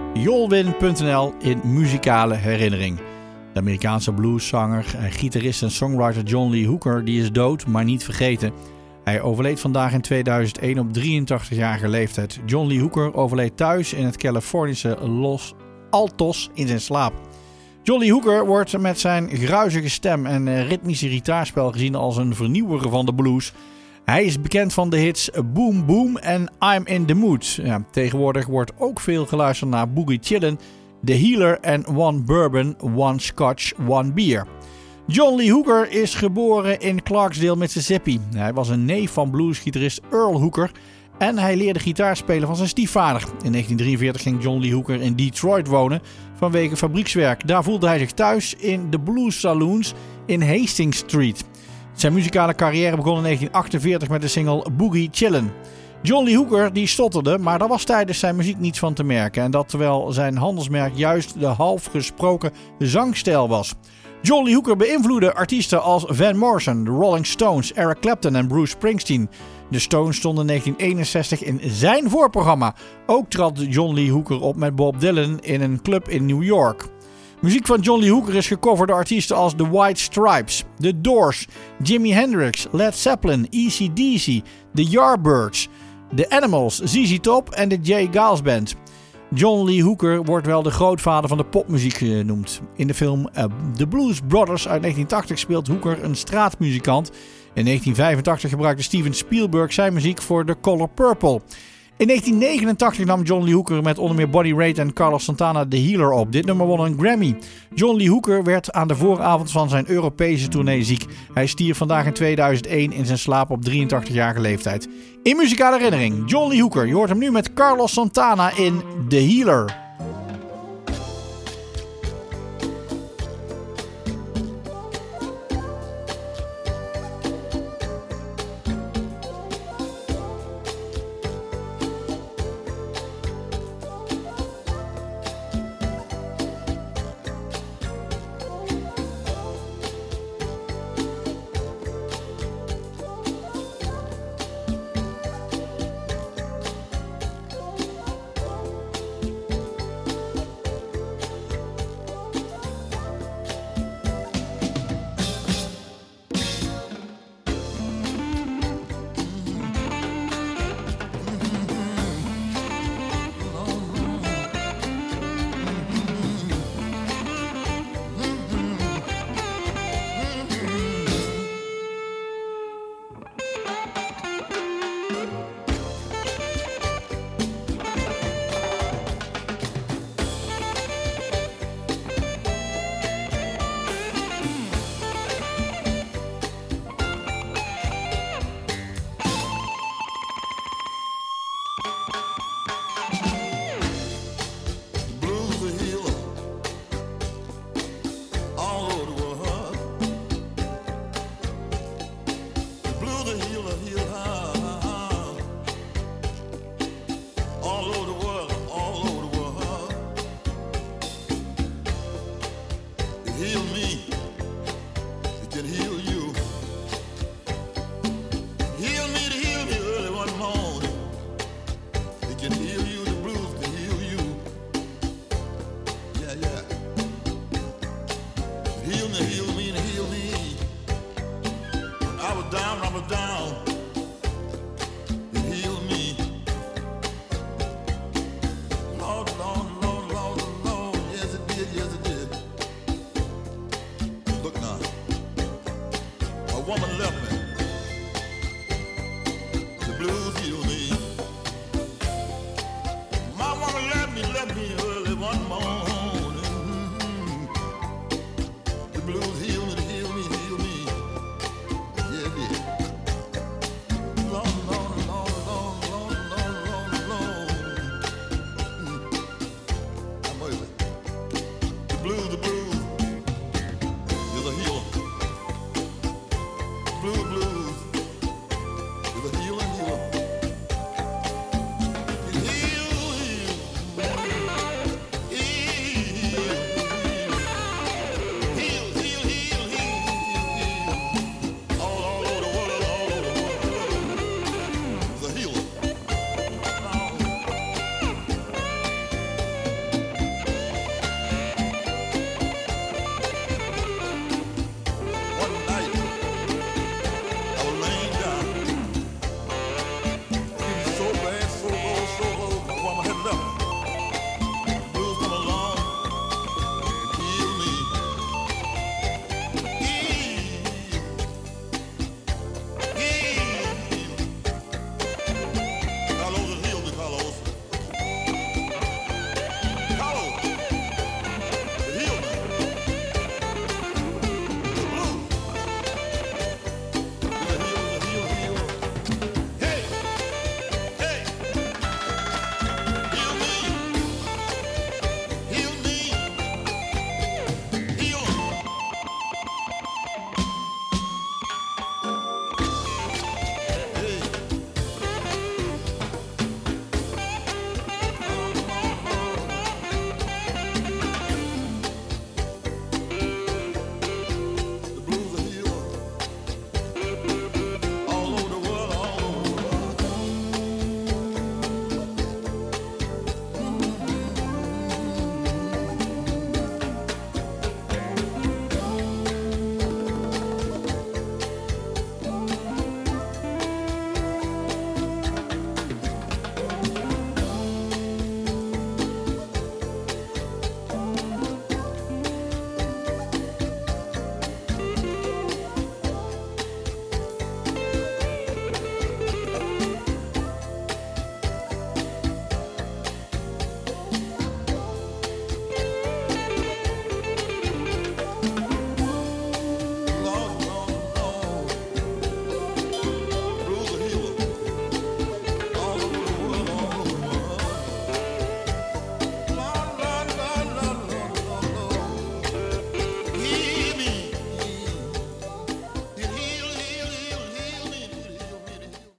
Jolwin.nl in muzikale herinnering. De Amerikaanse blueszanger, gitarist en songwriter John Lee Hooker die is dood, maar niet vergeten. Hij overleed vandaag in 2001 op 83-jarige leeftijd. John Lee Hooker overleed thuis in het Californische Los Altos in zijn slaap. John Lee Hooker wordt met zijn gruizige stem en ritmische gitaarspel gezien als een vernieuwer van de blues. Hij is bekend van de hits Boom Boom en I'm in the Mood. Ja, tegenwoordig wordt ook veel geluisterd naar Boogie Chillin', The Healer en One Bourbon, One Scotch, One Beer. John Lee Hooker is geboren in Clarksdale, Mississippi. Hij was een neef van bluesgitarist Earl Hooker en hij leerde gitaar spelen van zijn stiefvader. In 1943 ging John Lee Hooker in Detroit wonen vanwege fabriekswerk. Daar voelde hij zich thuis in de blues saloons in Hastings Street. Zijn muzikale carrière begon in 1948 met de single Boogie Chillin'. John Lee Hooker die stotterde, maar daar was tijdens zijn muziek niets van te merken. En dat terwijl zijn handelsmerk juist de half gesproken zangstijl was. John Lee Hooker beïnvloedde artiesten als Van Morrison, The Rolling Stones, Eric Clapton en Bruce Springsteen. De Stones stonden in 1961 in zijn voorprogramma. Ook trad John Lee Hooker op met Bob Dylan in een club in New York. Muziek van John Lee Hooker is gecoverd door artiesten als The White Stripes, The Doors, Jimi Hendrix, Led Zeppelin, AC/DC, The Yardbirds, The Animals, ZZ Top en de J. Geils Band. John Lee Hooker wordt wel de grootvader van de popmuziek genoemd. In de film The Blues Brothers uit 1980 speelt Hooker een straatmuzikant. In 1985 gebruikte Steven Spielberg zijn muziek voor The Color Purple. In 1989 nam John Lee Hooker met onder meer Buddy Rich en Carlos Santana The Healer op. Dit nummer won een Grammy. John Lee Hooker werd aan de vooravond van zijn Europese tournee ziek. Hij stierf vandaag in 2001 in zijn slaap op 83-jarige leeftijd. In muzikale herinnering, John Lee Hooker. Je hoort hem nu met Carlos Santana in The Healer. Woman left me. The blues heal me. My woman left me early one morning.